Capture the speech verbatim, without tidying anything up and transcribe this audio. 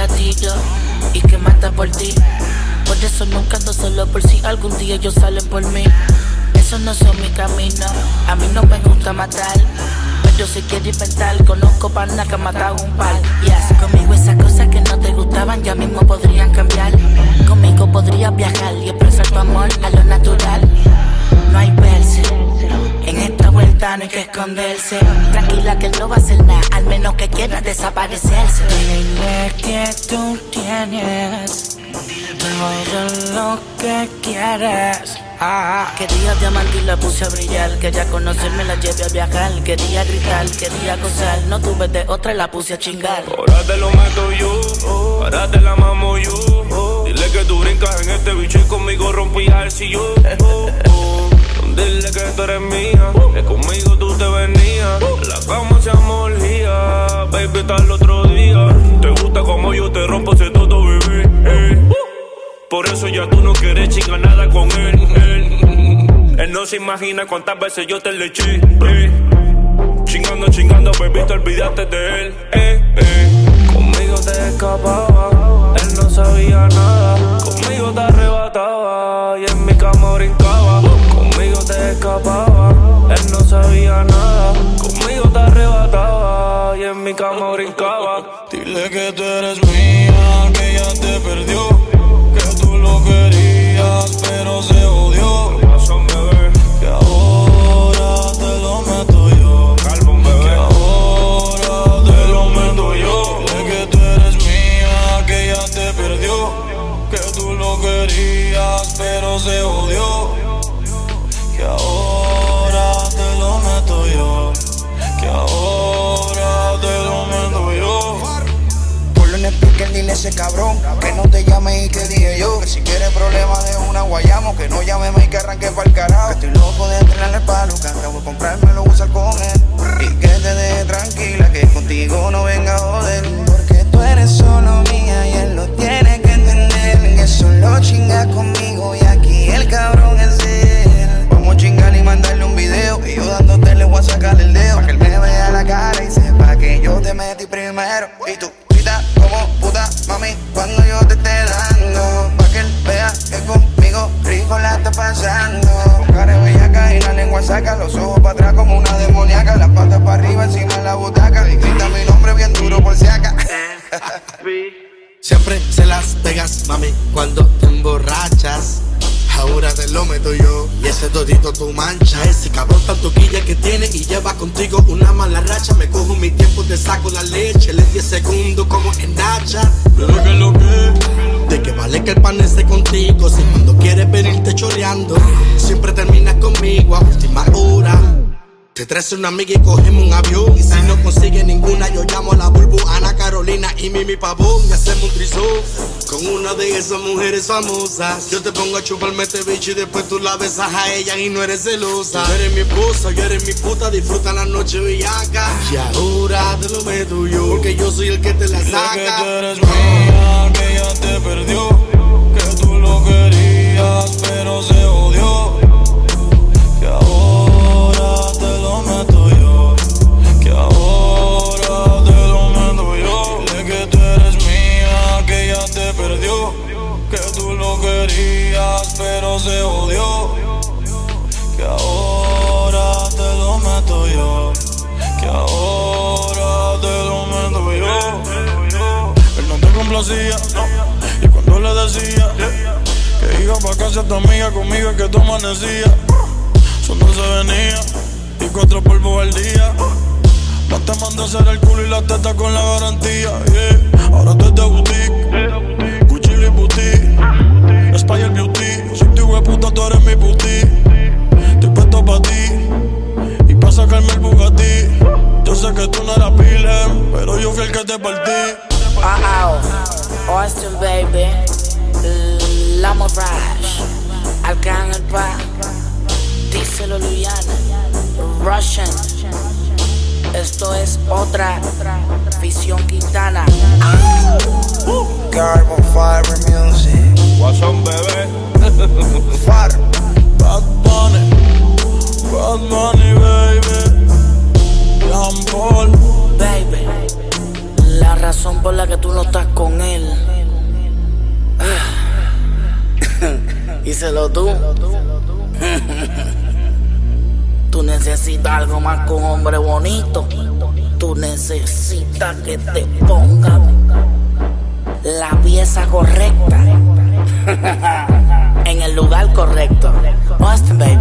gatillo y que mata por ti. Por eso nunca ando solo, por si algún día ellos salen por mí. Esos no son mi camino, a mí no me gusta matar, pero si quiero inventar, conozco pana que ha matado un par. Yes, conmigo esas cosas que no te gustaban ya mismo podrían cambiar. Conmigo podrías viajar y expresar tu amor a lo natural. No hay verse, en esta vuelta no hay que esconderse. Tranquila que no va a hacer nada, al menos que quiera desaparecerse. Dile que tú tienes todo lo que quieres. Ah, quería diamante y la puse a brillar. Quería conocerme, la llevé a viajar. Quería gritar, quería gozar. No tuve de otra y la puse a chingar. Ahora te lo meto yo, ahora te la mamo yo. Dile que tú brincas en este bicho y conmigo rompías el sillón. Dile que tú eres mía, que conmigo tú te venías. La cama se amolía, baby, hasta el otro día. Te gusta como yo te rompo ese todo, bebé, eh. Por eso ya tú no quieres chingar nada con él, él. Él no se imagina cuántas veces yo te le eché, eh. Chingando, chingando, baby, te olvidaste de él, eh, eh. Conmigo te escapaba, él no sabía nada. Conmigo te arrebataba y en mi cama brincaba. Conmigo te escapaba, él no sabía nada. Conmigo te arrebataba y en mi cama brincaba. Dile que tú eres mía, que ya te perdió. Tú lo querías, pero se odió. Que ahora te lo meto yo. Que ahora te lo meto yo. Dile que tú eres mía, que ya te perdió. Que tú lo querías, pero se odió. Que ahora te lo meto yo. Que ahora te lo meto yo. En el speaker, dile a ese cabrón que no te llame y que dije yo. Que si quiere problemas de una guayamo, que no llame y que arranque pa'l carajo. Que estoy loco de entrenarle el palo, que acabo de comprarme, lo voy a usar con él. Y que te deje tranquila, que contigo no venga a joder. Porque tú eres solo mía y él lo tiene que entender. Que solo chinga conmigo y aquí el cabrón es él. Vamos a chingar y mandarle un video, y yo dándote le voy a sacar el dedo. Pa' que él me vea la cara y sepa que yo te metí primero. Y tú como puta, mami, cuando yo te esté dando, pa' que él vea que conmigo rico la está pasando. Con cara de bellaca y la lengua saca, los ojos para atrás como una demoníaca, las patas para arriba encima de la butaca, y grita mi nombre bien duro por si acá. Siempre se las pegas, mami, cuando te emborrachas. Ahora te lo meto yo y ese todito tu mancha. Ese cabrón tan toquilla que tiene y lleva contigo una mala racha. Me cojo mi tiempo, te saco la leche. Le diez segundos como en Nacha. Pero que lo que de que vale que el pan esté contigo. Si cuando quieres venirte choreando siempre terminas conmigo a última hora. Te traes una amiga y cogemos un avión. Y si no consigue ninguna, yo llamo a la Bulbu, Ana Carolina y Mimi Pavón. Y hacemos un trisón con una de esas mujeres famosas. Yo te pongo a chuparme este bicho y después tú la besas a ella y no eres celosa. Tú eres mi esposa, yo eres mi puta, disfruta la noche bellaca. Y ahora te lo meto yo, porque yo soy el que te la saca. Dile que tú eres mía, que ya te perdió. Que tú lo querías, pero se odió. Que ahora te lo meto yo. Que ahora te lo meto yo. Dile que tú eres mía, que ya te perdió. Que tú lo querías, pero se odió. Que ahora te lo meto yo. Que ahora te lo meto yo. Él no te complacía, no. Y cuando le decía que iba pa' casa tu amiga, conmigo es que tú amanecías. Son doce venía y cuatro polvos al día. Más te mando a hacer el culo y la teta con la garantía, yeah. Ahora tú de boutique, Gucci y boutique, Spire Beauty. Soy tu hueputa, tú eres mi puti. Estoy puesto pa' ti y pa' sacarme el Bugatti. Yo sé que tú no eras Pilem, pero yo fui el que te partí. Uh oh, Austin baby, La Mirage, Arcángel Pa, díselo Luyana, Russian. Esto es otra Visión Quintana. Carbon Fiber Music. What's up, bebé? Fire. Bad Bunny, Bad Bunny, baby. Jean Paul, baby, la razón por la que tú no estás con él Díselo tú. Tú necesitas algo más que un hombre bonito. Tú necesitas que te pongan la pieza correcta en el lugar correcto. Austin, baby.